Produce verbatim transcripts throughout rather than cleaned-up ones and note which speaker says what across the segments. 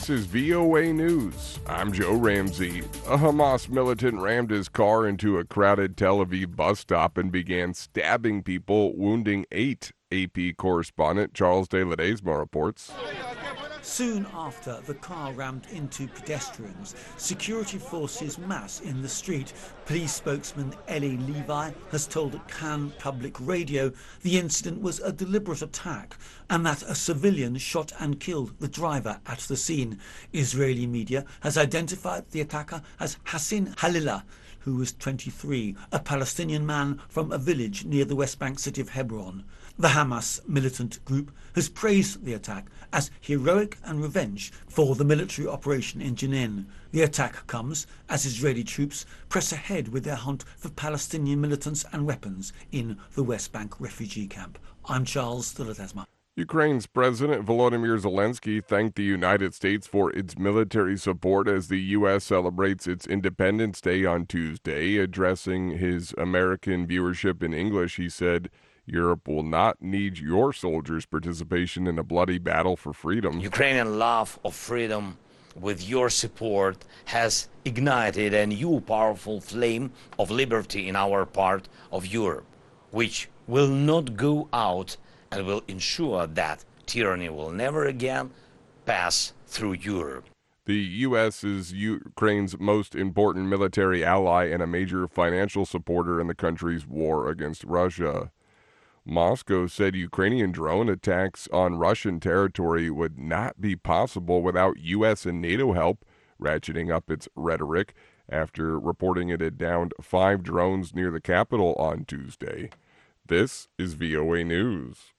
Speaker 1: This is V O A News. I'm Joe Ramsey. A Hamas militant rammed his car into a crowded Tel Aviv bus stop and began stabbing people, wounding eight. A P correspondent Charles de Ledesma reports.
Speaker 2: Soon after the car rammed into pedestrians, security forces mass in the street. Police spokesman Eli Levi has told Cannes Public Radio the incident was a deliberate attack and that a civilian shot and killed the driver at the scene. Israeli media has identified the attacker as Hassan Halila, who was twenty-three, a Palestinian man from a village near the West Bank city of Hebron. The Hamas militant group has praised the attack as heroic and revenge for the military operation in Jenin. The attack comes as Israeli troops press ahead with their hunt for Palestinian militants and weapons in the West Bank refugee camp. I'm Charles de Ledesma.
Speaker 1: Ukraine's President Volodymyr Zelensky thanked the United States for its military support as the U S celebrates its Independence Day on Tuesday. Addressing his American viewership in English, he said, "Europe will not need your soldiers' participation in a bloody battle for freedom."
Speaker 3: Ukrainian love of freedom, with your support, has ignited a new powerful flame of liberty in our part of Europe, which will not go out and will ensure that tyranny will never again pass through Europe.
Speaker 1: The U S is Ukraine's most important military ally and a major financial supporter in the country's war against Russia. Moscow said Ukrainian drone attacks on Russian territory would not be possible without U S and NATO help, ratcheting up its rhetoric after reporting it had downed five drones near the capital on Tuesday. This is V O A News.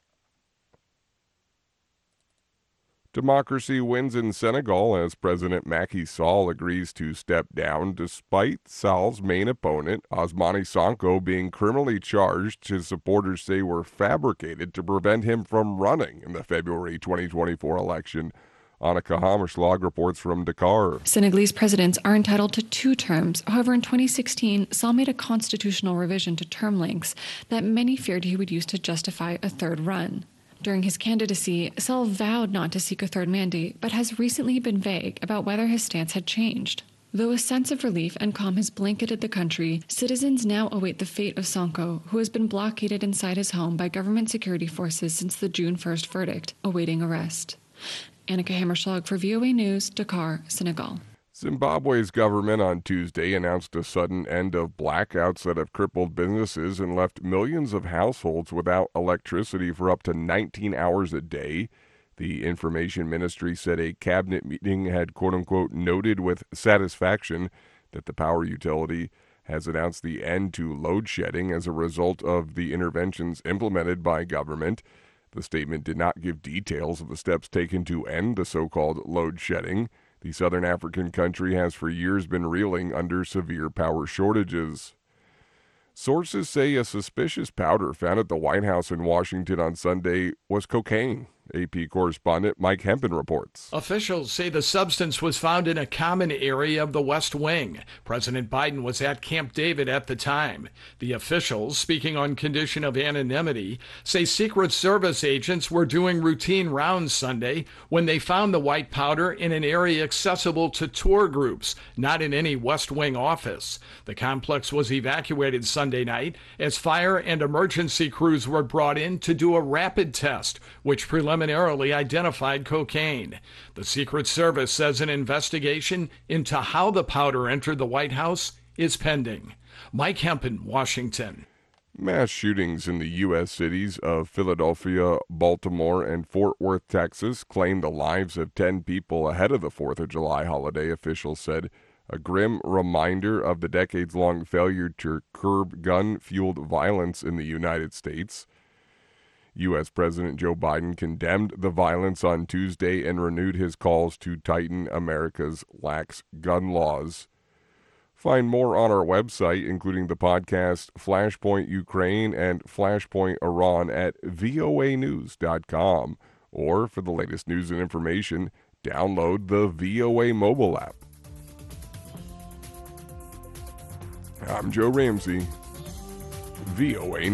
Speaker 1: Democracy wins in Senegal as President Macky Sall agrees to step down despite Sall's main opponent, Ousmane Sonko, being criminally charged. His supporters say were fabricated to prevent him from running in the February twenty twenty-four election. Annika Hammerschlag reports from Dakar.
Speaker 4: Senegalese presidents are entitled to two terms. However, in twenty sixteen, Sall made a constitutional revision to term lengths that many feared he would use to justify a third run. During his candidacy, Sall vowed not to seek a third mandate, but has recently been vague about whether his stance had changed. Though a sense of relief and calm has blanketed the country, citizens now await the fate of Sonko, who has been blockaded inside his home by government security forces since the June first verdict, awaiting arrest. Annika Hammerschlag for V O A News, Dakar, Senegal.
Speaker 1: Zimbabwe's government on Tuesday announced a sudden end of blackouts that have crippled businesses and left millions of households without electricity for up to nineteen hours a day. The information ministry said a cabinet meeting had, quote-unquote, noted with satisfaction that the power utility has announced the end to load shedding as a result of the interventions implemented by government. The statement did not give details of the steps taken to end the so-called load shedding. The Southern African country has for years been reeling under severe power shortages. Sources say a suspicious powder found at the White House in Washington on Sunday was cocaine. A P correspondent Mike Hempen reports.
Speaker 5: Officials say the substance was found in a common area of the West Wing. President Biden was at Camp David at the time. The officials, speaking on condition of anonymity, say Secret Service agents were doing routine rounds Sunday when they found the white powder in an area accessible to tour groups, not in any West Wing office. The complex was evacuated Sunday night as fire and emergency crews were brought in to do a rapid test, which preliminarily identified cocaine. The Secret Service says an investigation into how the powder entered the White House is pending. Mike Hempen, Washington.
Speaker 1: Mass shootings in the U S cities of Philadelphia, Baltimore, and Fort Worth, Texas, claimed the lives of ten people ahead of the fourth of July holiday, officials said. A grim reminder of the decades-long failure to curb gun-fueled violence in the United States. U S. President Joe Biden condemned the violence on Tuesday and renewed his calls to tighten America's lax gun laws. Find more on our website, including the podcast Flashpoint Ukraine and Flashpoint Iran at V O A news dot com. Or for the latest news and information, download the V O A mobile app. I'm Joe Ramsey, V O A